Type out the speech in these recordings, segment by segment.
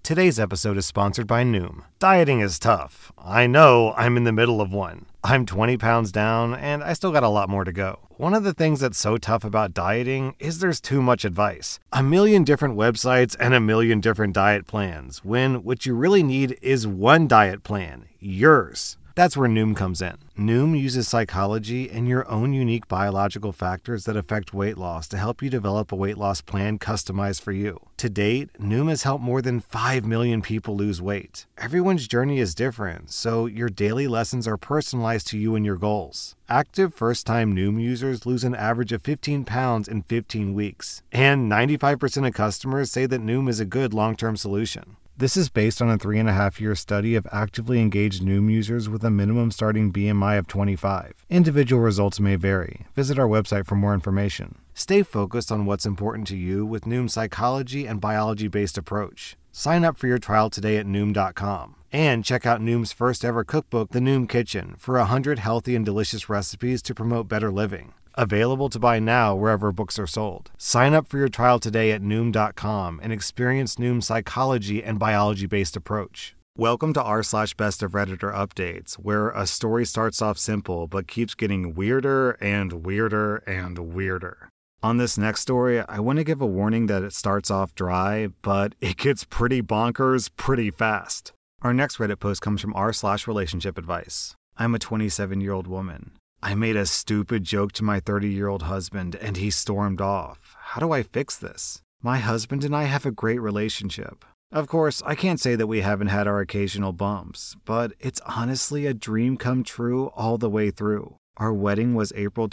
Today's episode is sponsored by Noom. Dieting is tough. I know, I'm in the middle of one. I'm 20 pounds down, and I still got a lot more to go. One of the things that's so tough about dieting is there's too much advice. A million different websites and a million different diet plans, when what you really need is one diet plan, yours. That's where Noom comes in. Noom uses psychology and your own unique biological factors that affect weight loss to help you develop a weight loss plan customized for you. To date, Noom has helped more than 5 million people lose weight. Everyone's journey is different, so your daily lessons are personalized to you and your goals. Active first-time Noom users lose an average of 15 pounds in 15 weeks. And 95% of customers say that Noom is a good long-term solution. This is based on a 3.5-year study of actively engaged Noom users with a minimum starting BMI of 25. Individual results may vary. Visit our website for more information. Stay focused on what's important to you with Noom's psychology and biology-based approach. Sign up for your trial today at Noom.com. And check out Noom's first ever cookbook, The Noom Kitchen, for 100 healthy and delicious recipes to promote better living. Available to buy now wherever books are sold. Sign up for your trial today at Noom.com and experience Noom's psychology and biology-based approach. Welcome to r/best of Redditor updates, where a story starts off simple but keeps getting weirder and weirder and weirder. On this next story, I want to give a warning that it starts off dry, but it gets pretty bonkers pretty fast. Our next Reddit post comes from r/relationship advice. I'm a 27-year-old woman. I made a stupid joke to my 30-year-old husband and he stormed off. How do I fix this? My husband and I have a great relationship. Of course, I can't say that we haven't had our occasional bumps, but it's honestly a dream come true all the way through. Our wedding was April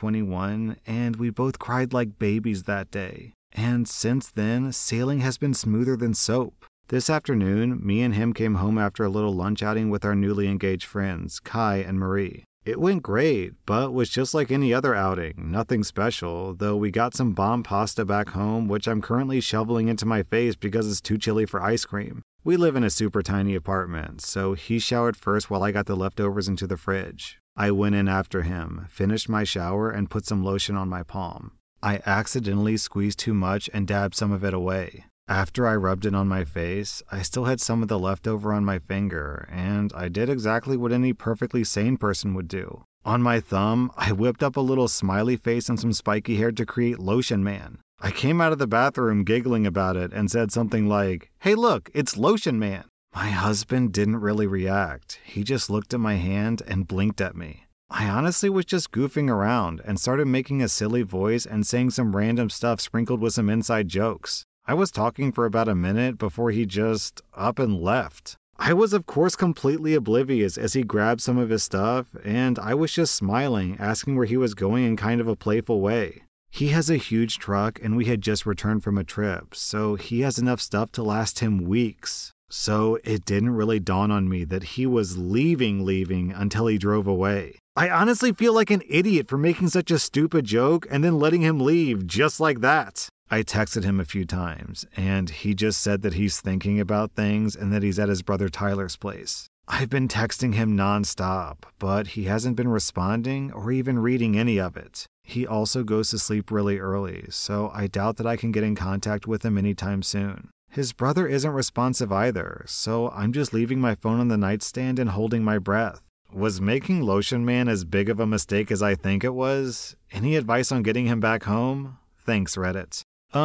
2021 and we both cried like babies that day. And since then, sailing has been smoother than soap. This afternoon, me and him came home after a little lunch outing with our newly engaged friends, Kai and Marie. It went great, but was just like any other outing, nothing special, though we got some bomb pasta back home, which I'm currently shoveling into my face because it's too chilly for ice cream. We live in a super tiny apartment, so he showered first while I got the leftovers into the fridge. I went in after him, finished my shower, and put some lotion on my palm. I accidentally squeezed too much and dabbed some of it away. After I rubbed it on my face, I still had some of the leftover on my finger, and I did exactly what any perfectly sane person would do. On my thumb, I whipped up a little smiley face and some spiky hair to create Lotion Man. I came out of the bathroom giggling about it and said something like, "Hey look, it's Lotion Man." My husband didn't really react. He just looked at my hand and blinked at me. I honestly was just goofing around and started making a silly voice and saying some random stuff sprinkled with some inside jokes. I was talking for about a minute before he just up and left. I was of course completely oblivious as he grabbed some of his stuff, and I was just smiling, asking where he was going in kind of a playful way. He has a huge truck and we had just returned from a trip, so he has enough stuff to last him weeks. So it didn't really dawn on me that he was leaving until he drove away. I honestly feel like an idiot for making such a stupid joke and then letting him leave just like that. I texted him a few times, and he just said that he's thinking about things and that he's at his brother Tyler's place. I've been texting him nonstop, but he hasn't been responding or even reading any of it. He also goes to sleep really early, so I doubt that I can get in contact with him anytime soon. His brother isn't responsive either, so I'm just leaving my phone on the nightstand and holding my breath. Was making Lotion Man as big of a mistake as I think it was? Any advice on getting him back home? Thanks, Reddit.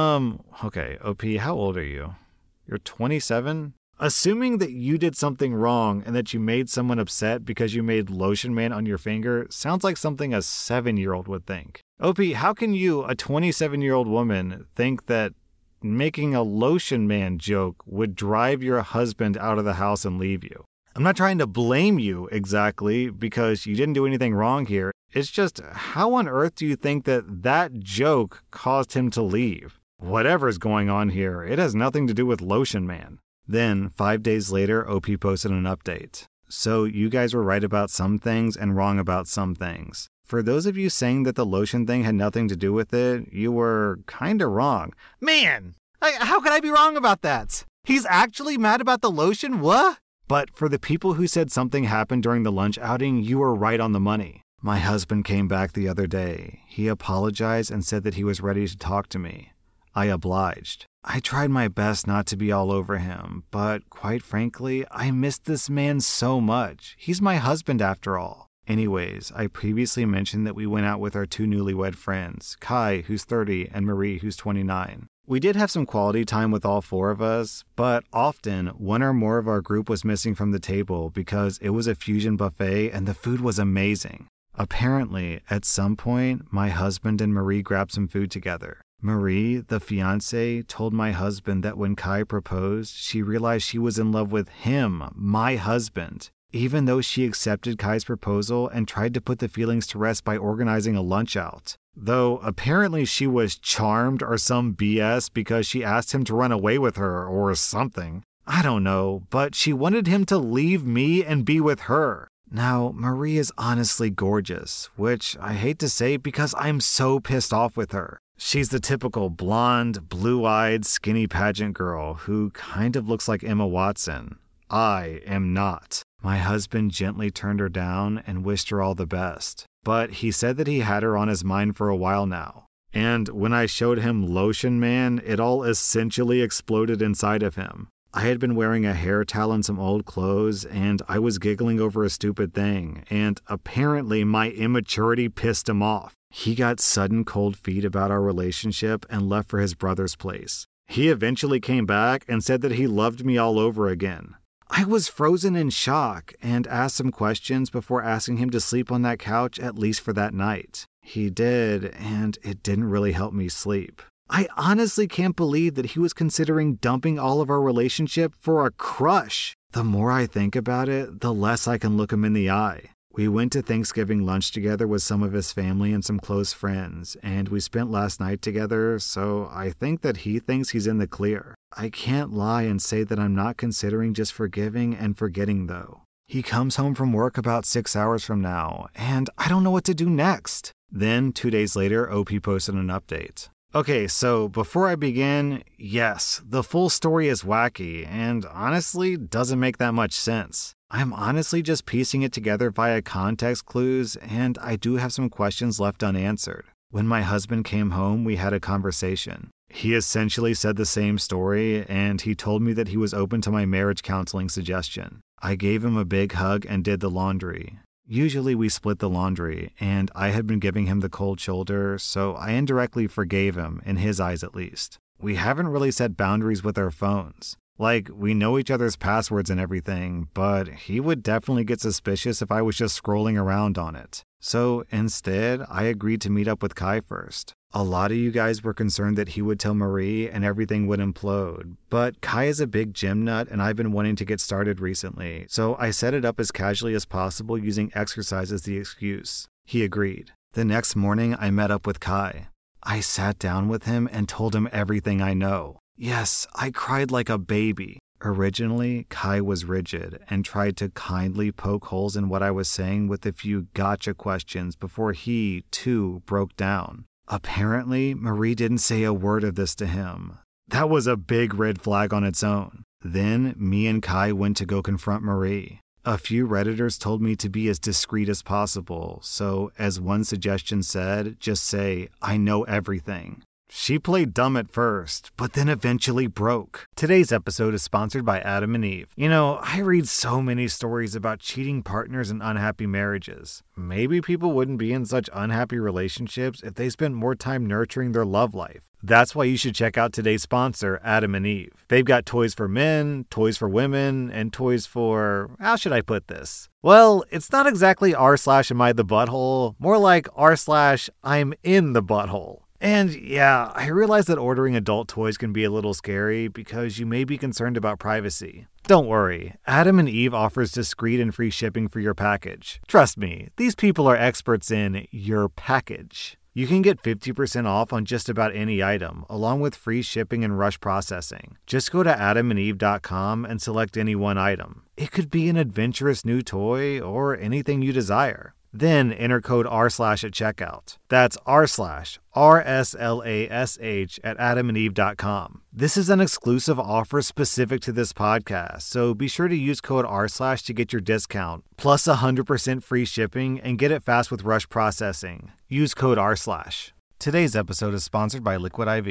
Okay, OP, how old are you? You're 27? Assuming that you did something wrong and that you made someone upset because you made Lotion Man on your finger sounds like something a 7-year-old would think. OP, how can you, a 27-year-old woman, think that making a Lotion Man joke would drive your husband out of the house and leave you? I'm not trying to blame you exactly because you didn't do anything wrong here. It's just, how on earth do you think that that joke caused him to leave? Whatever's going on here, it has nothing to do with Lotion Man. Then, 5 days later, OP posted an update. So you guys were right about some things and wrong about some things. For those of you saying that the lotion thing had nothing to do with it, you were kinda wrong. Man, how could I be wrong about that? He's actually mad about the lotion? What? But for the people who said something happened during the lunch outing, you were right on the money. My husband came back the other day. He apologized and said that he was ready to talk to me. I obliged. I tried my best not to be all over him, but quite frankly, I missed this man so much. He's my husband after all. Anyways, I previously mentioned that we went out with our two newlywed friends, Kai, who's 30, and Marie, who's 29. We did have some quality time with all four of us, but often one or more of our group was missing from the table because it was a fusion buffet and the food was amazing. Apparently, at some point, my husband and Marie grabbed some food together. Marie, the fiancée, told my husband that when Kai proposed, she realized she was in love with him, my husband, even though she accepted Kai's proposal and tried to put the feelings to rest by organizing a lunch out. Though apparently she was charmed or some BS because she asked him to run away with her or something. I don't know, but she wanted him to leave me and be with her. Now, Marie is honestly gorgeous, which I hate to say because I'm so pissed off with her. She's the typical blonde, blue-eyed, skinny pageant girl who kind of looks like Emma Watson. I am not. My husband gently turned her down and wished her all the best, but he said that he had her on his mind for a while now. And when I showed him Lotion Man, it all essentially exploded inside of him. I had been wearing a hair towel and some old clothes, and I was giggling over a stupid thing, and apparently my immaturity pissed him off. He got sudden cold feet about our relationship and left for his brother's place. He eventually came back and said that he loved me all over again. I was frozen in shock and asked some questions before asking him to sleep on that couch at least for that night. He did, and it didn't really help me sleep. I honestly can't believe that he was considering dumping all of our relationship for a crush. The more I think about it, the less I can look him in the eye. We went to Thanksgiving lunch together with some of his family and some close friends, and we spent last night together, so I think that he thinks he's in the clear. I can't lie and say that I'm not considering just forgiving and forgetting, though. He comes home from work about 6 hours from now, and I don't know what to do next. Then, 2 days later, OP posted an update. Okay, so before I begin, yes, the full story is wacky and honestly doesn't make that much sense. I'm honestly just piecing it together via context clues, and I do have some questions left unanswered. When my husband came home, we had a conversation. He essentially said the same story, and he told me that he was open to my marriage counseling suggestion. I gave him a big hug and did the laundry. Usually we split the laundry, and I had been giving him the cold shoulder, so I indirectly forgave him, in his eyes at least. We haven't really set boundaries with our phones. Like, we know each other's passwords and everything, but he would definitely get suspicious if I was just scrolling around on it. So instead, I agreed to meet up with Kai first. A lot of you guys were concerned that he would tell Marie and everything would implode, but Kai is a big gym nut and I've been wanting to get started recently, so I set it up as casually as possible using exercise as the excuse. He agreed. The next morning, I met up with Kai. I sat down with him and told him everything I know. Yes, I cried like a baby. Originally, Kai was rigid and tried to kindly poke holes in what I was saying with a few gotcha questions before he, too, broke down. Apparently, Marie didn't say a word of this to him. That was a big red flag on its own. Then, me and Kai went to go confront Marie. A few Redditors told me to be as discreet as possible, so as one suggestion said, just say, "I know everything." She played dumb at first, but then eventually broke. Today's episode is sponsored by Adam and Eve. You know, I read so many stories about cheating partners and unhappy marriages. Maybe people wouldn't be in such unhappy relationships if they spent more time nurturing their love life. That's why you should check out today's sponsor, Adam and Eve. They've got toys for men, toys for women, and toys for, how should I put this? Well, it's not exactly r/am I the butthole, more like r/I'm in the butthole. And yeah, I realize that ordering adult toys can be a little scary because you may be concerned about privacy. Don't worry, Adam and Eve offers discreet and free shipping for your package. Trust me, these people are experts in your package. You can get 50% off on just about any item, along with free shipping and rush processing. Just go to adamandeve.com and select any one item. It could be an adventurous new toy or anything you desire. Then enter code r/ at checkout. That's r/RSLASH at adamandeve.com. This is an exclusive offer specific to this podcast, so be sure to use code r/ to get your discount, plus 100% free shipping, and get it fast with rush processing. Use code r/. Today's episode is sponsored by Liquid IV.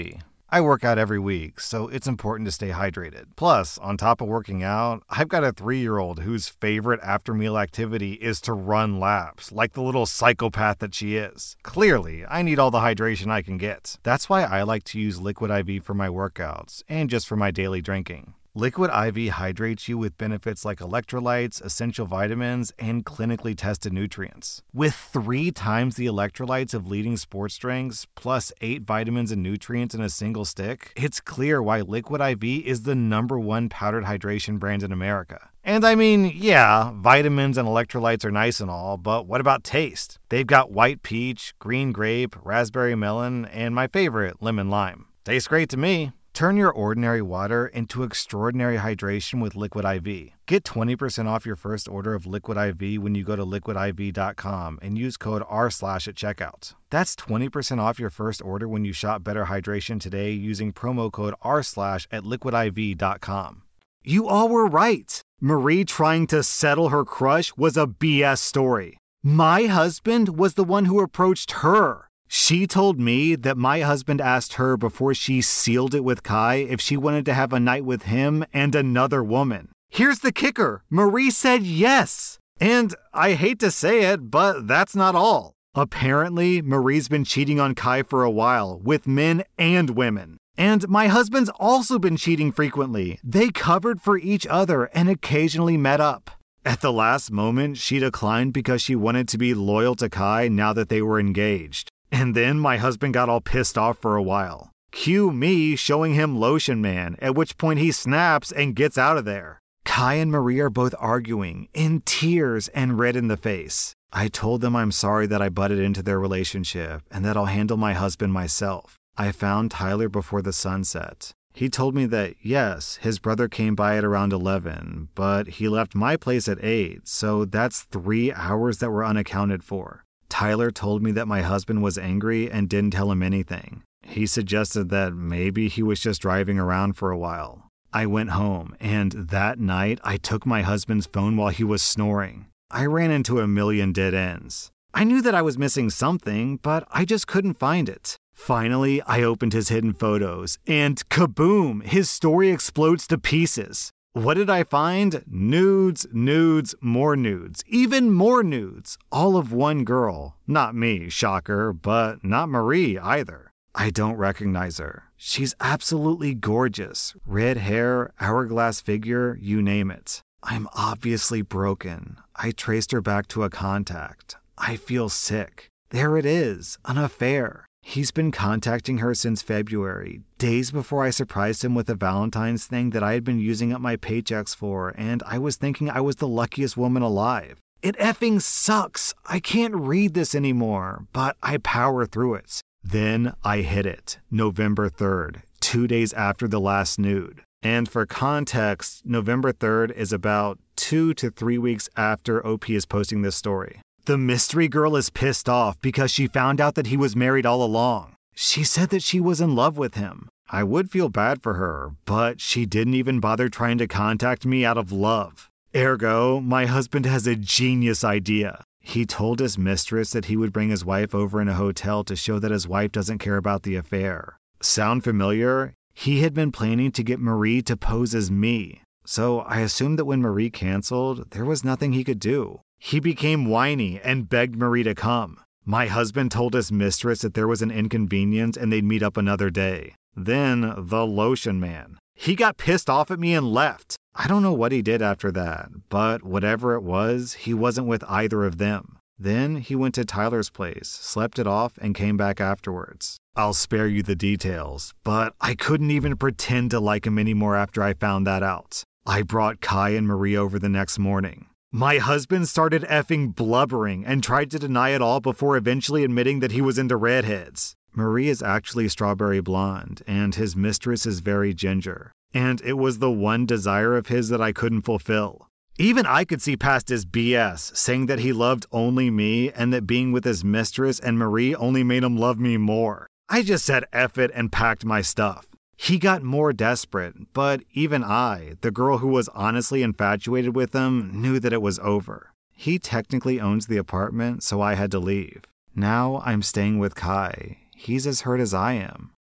I work out every week, so it's important to stay hydrated. Plus, on top of working out, I've got a 3-year-old whose favorite after-meal activity is to run laps, like the little psychopath that she is. Clearly, I need all the hydration I can get. That's why I like to use Liquid IV for my workouts, and just for my daily drinking. Liquid IV hydrates you with benefits like electrolytes, essential vitamins, and clinically tested nutrients. With 3 times the electrolytes of leading sports drinks, plus 8 vitamins and nutrients in a single stick, it's clear why Liquid IV is the #1 powdered hydration brand in America. And I mean, yeah, vitamins and electrolytes are nice and all, but what about taste? They've got white peach, green grape, raspberry melon, and my favorite, lemon lime. Tastes great to me. Turn your ordinary water into extraordinary hydration with Liquid IV. Get 20% off your first order of Liquid IV when you go to liquidiv.com and use code R/ at checkout. That's 20% off your first order when you shop Better Hydration today using promo code R/ at liquidiv.com. You all were right. Marie trying to settle her crush was a BS story. My husband was the one who approached her. She told me that my husband asked her before she sealed it with Kai if she wanted to have a night with him and another woman. Here's the kicker. Marie said yes. And I hate to say it, but that's not all. Apparently, Marie's been cheating on Kai for a while, with men and women. And my husband's also been cheating frequently. They covered for each other and occasionally met up. At the last moment, she declined because she wanted to be loyal to Kai now that they were engaged. And then my husband got all pissed off for a while. Cue me showing him Lotion Man, at which point he snaps and gets out of there. Kai and Marie are both arguing, in tears and red in the face. I told them I'm sorry that I butted into their relationship and that I'll handle my husband myself. I found Tyler before the sun set. He told me that, yes, his brother came by at around 11, but he left my place at 8, so that's 3 hours that were unaccounted for. Tyler told me that my husband was angry and didn't tell him anything. He suggested that maybe he was just driving around for a while. I went home, and that night I took my husband's phone while he was snoring. I ran into a million dead ends. I knew that I was missing something, but I just couldn't find it. Finally, I opened his hidden photos, and kaboom! His story explodes to pieces. What did I find? Nudes, nudes, more nudes, even more nudes, all of one girl. Not me, shocker, but not Marie either. I don't recognize her. She's absolutely gorgeous. Red hair, hourglass figure, you name it. I'm obviously broken. I traced her back to a contact. I feel sick. There it is, an affair. He's been contacting her since February, days before I surprised him with a Valentine's thing that I had been using up my paychecks for, and I was thinking I was the luckiest woman alive. It effing sucks. I can't read this anymore, but I power through it. Then I hit it, November 3rd, 2 days after the last nude. And for context, November 3rd is about 2 to 3 weeks after OP is posting this story. The mystery girl is pissed off because she found out that he was married all along. She said that she was in love with him. I would feel bad for her, but she didn't even bother trying to contact me out of love. Ergo, my husband has a genius idea. He told his mistress that he would bring his wife over in a hotel to show that his wife doesn't care about the affair. Sound familiar? He had been planning to get Marie to pose as me. So I assumed that when Marie canceled, there was nothing he could do. He became whiny and begged Marie to come. My husband told his mistress that there was an inconvenience and they'd meet up another day. Then, the Lotion Man. He got pissed off at me and left. I don't know what he did after that, but whatever it was, he wasn't with either of them. Then he went to Tyler's place, slept it off, and came back afterwards. I'll spare you the details, but I couldn't even pretend to like him anymore after I found that out. I brought Kai and Marie over the next morning. My husband started effing blubbering and tried to deny it all before eventually admitting that he was into redheads. Marie is actually strawberry blonde, and his mistress is very ginger. And it was the one desire of his that I couldn't fulfill. Even I could see past his BS, saying that he loved only me and that being with his mistress and Marie only made him love me more. I just said F it and packed my stuff. He got more desperate, but even I, the girl who was honestly infatuated with him, knew that it was over. He technically owns the apartment, so I had to leave. Now I'm staying with Kai. He's as hurt as I am.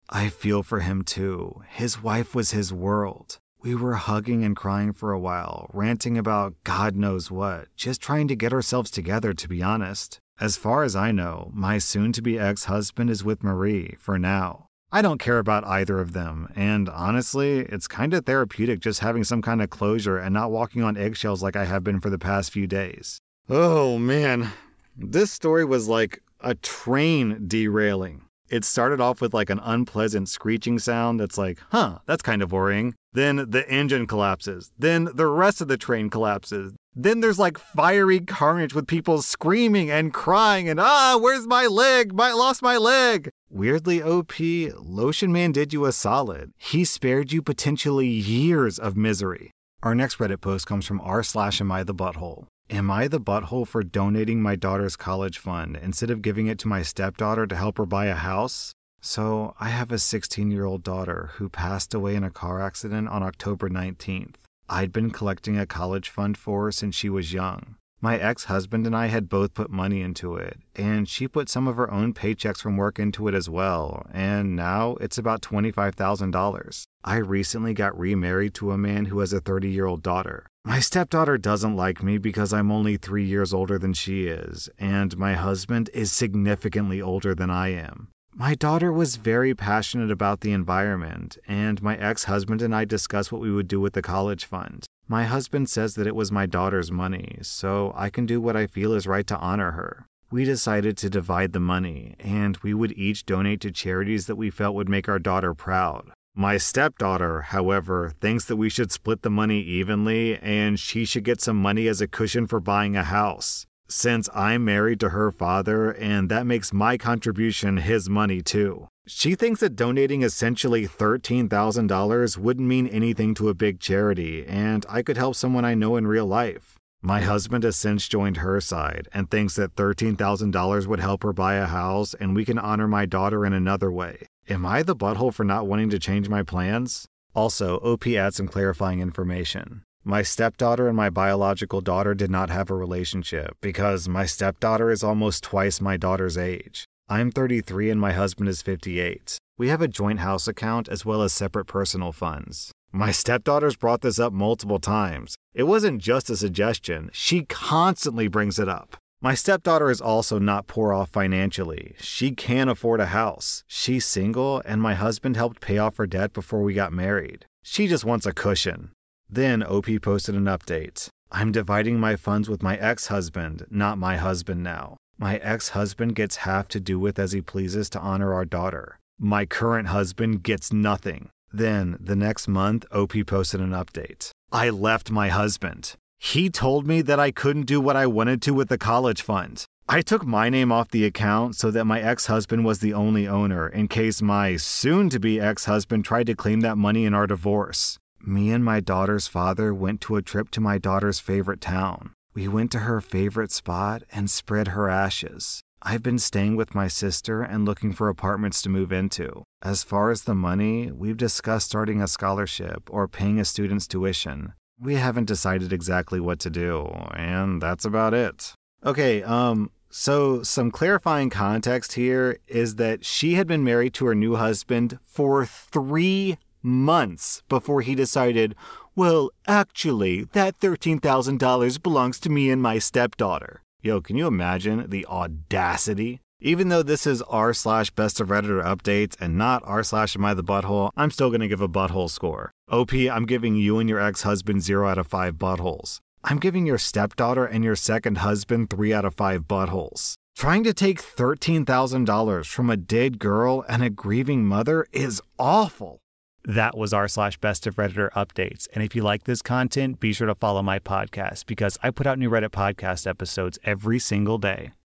I feel for him too. His wife was his world. We were hugging and crying for a while, ranting about God knows what, just trying to get ourselves together, to be honest. As far as I know, my soon-to-be ex-husband is with Marie for now. I don't care about either of them, and honestly, it's kind of therapeutic just having some kind of closure and not walking on eggshells like I have been for the past few days. Oh man, this story was like a train derailing. It started off with like an unpleasant screeching sound that's like, that's kind of worrying. Then the engine collapses. Then the rest of the train collapses. Then there's like fiery carnage with people screaming and crying and, where's my leg? Lost my leg. Weirdly, OP, Lotion Man did you a solid. He spared you potentially years of misery. Our next Reddit post comes from r/amIthebutthole. Am I the butthole for donating my daughter's college fund instead of giving it to my stepdaughter to help her buy a house? So, I have a 16-year-old daughter who passed away in a car accident on October 19th. I'd been collecting a college fund for her since she was young. My ex-husband and I had both put money into it, and she put some of her own paychecks from work into it as well, and now it's about $25,000. I recently got remarried to a man who has a 30-year-old daughter. My stepdaughter doesn't like me because I'm only 3 years older than she is, and my husband is significantly older than I am. My daughter was very passionate about the environment, and my ex-husband and I discussed what we would do with the college fund. My husband says that it was my daughter's money, so I can do what I feel is right to honor her. We decided to divide the money, and we would each donate to charities that we felt would make our daughter proud. My stepdaughter, however, thinks that we should split the money evenly, and she should get some money as a cushion for buying a house. Since I'm married to her father, and that makes my contribution his money too. She thinks that donating essentially $13,000 wouldn't mean anything to a big charity, and I could help someone I know in real life. My husband has since joined her side and thinks that $13,000 would help her buy a house and we can honor my daughter in another way. Am I the butthole for not wanting to change my plans? Also, OP adds some clarifying information. My stepdaughter and my biological daughter did not have a relationship because my stepdaughter is almost twice my daughter's age. I'm 33 and my husband is 58. We have a joint house account as well as separate personal funds. My stepdaughter's brought this up multiple times. It wasn't just a suggestion, she constantly brings it up. My stepdaughter is also not poor off financially. She can afford a house. She's single and my husband helped pay off her debt before we got married. She just wants a cushion. Then OP posted an update. I'm dividing my funds with my ex-husband, not my husband now. My ex-husband gets half to do with as he pleases to honor our daughter. My current husband gets nothing. Then, the next month, OP posted an update. I left my husband. He told me that I couldn't do what I wanted to with the college fund. I took my name off the account so that my ex-husband was the only owner in case my soon-to-be ex-husband tried to claim that money in our divorce. Me and my daughter's father went to a trip to my daughter's favorite town. We went to her favorite spot and spread her ashes. I've been staying with my sister and looking for apartments to move into. As far as the money, we've discussed starting a scholarship or paying a student's tuition. We haven't decided exactly what to do, and that's about it. Okay, so some clarifying context here is that she had been married to her new husband for 3 months before he decided, well, actually, that $13,000 belongs to me and my stepdaughter. Yo, can you imagine the audacity? Even though this is r/best of Redditor updates and not r/amIthebutthole, I'm still going to give a butthole score. OP, I'm giving you and your ex-husband 0 out of 5 buttholes. I'm giving your stepdaughter and your second husband 3 out of 5 buttholes. Trying to take $13,000 from a dead girl and a grieving mother is awful. That was r/best of Redditor updates. And if you like this content, be sure to follow my podcast because I put out new Reddit podcast episodes every single day.